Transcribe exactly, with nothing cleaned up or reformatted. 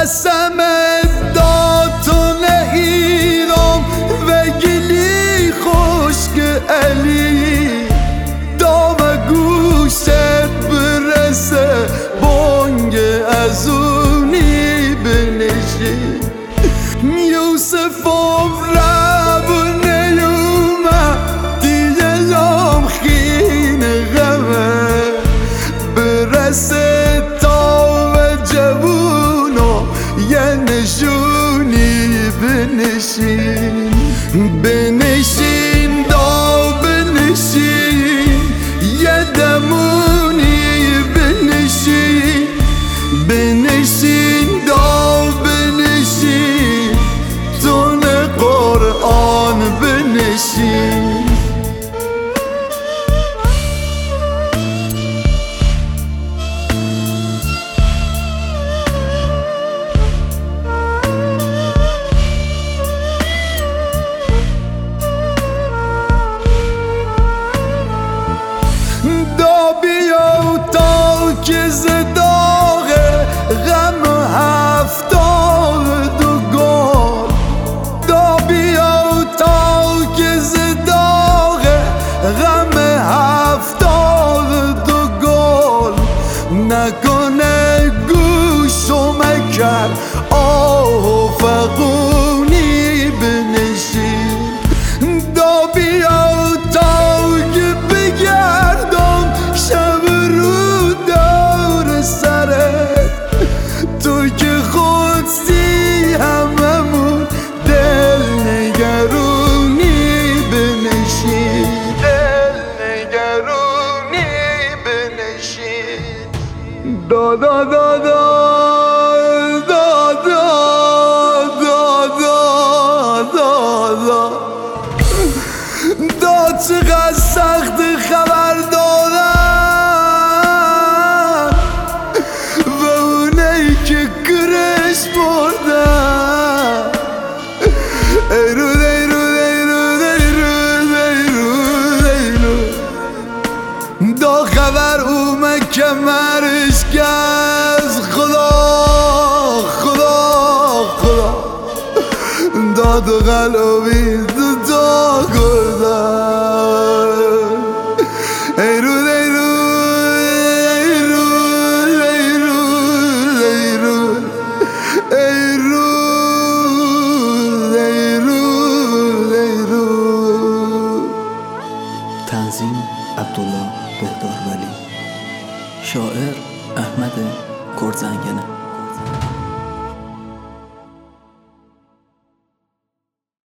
قسم داتون ایرام و گلی خشک علی دام گوشت برسه بانگ از اونی بنشی یوسف رب نیومد دیگه لام خین غمه برسه تا به جوونا یه نشونی بنشین بنشین دا بنشین یه دمونی بنشین بنشین دا بنشین تون قرآن بنشین دا بیا تا که زداغه غم هفتاد و گل دا بیا تا که زداغه غم هفتاد و گل نکنه گوش و مکر آه و فقونی بنشین دا بیا تا که بگردم شب رو دور سرت تو که خودسی هممون دل نگرونی بنشین دل نگرونی بنشین دا دا دا دا دا دا دا دا دا دا چقدر سخت خبر دادن و اونایی که کرش مردن ای رود ای رود ای رود ای رود ای رود ای رود دا خبر اومد که مرش گز خدا خدا خدا دا دو قلبی دو تا گردن ای رود ای رود ای رود ای رود ای رود ای رود ای رود. تنظیم عبدالله بهدار ولی، شاعر احمد کرزنگنه.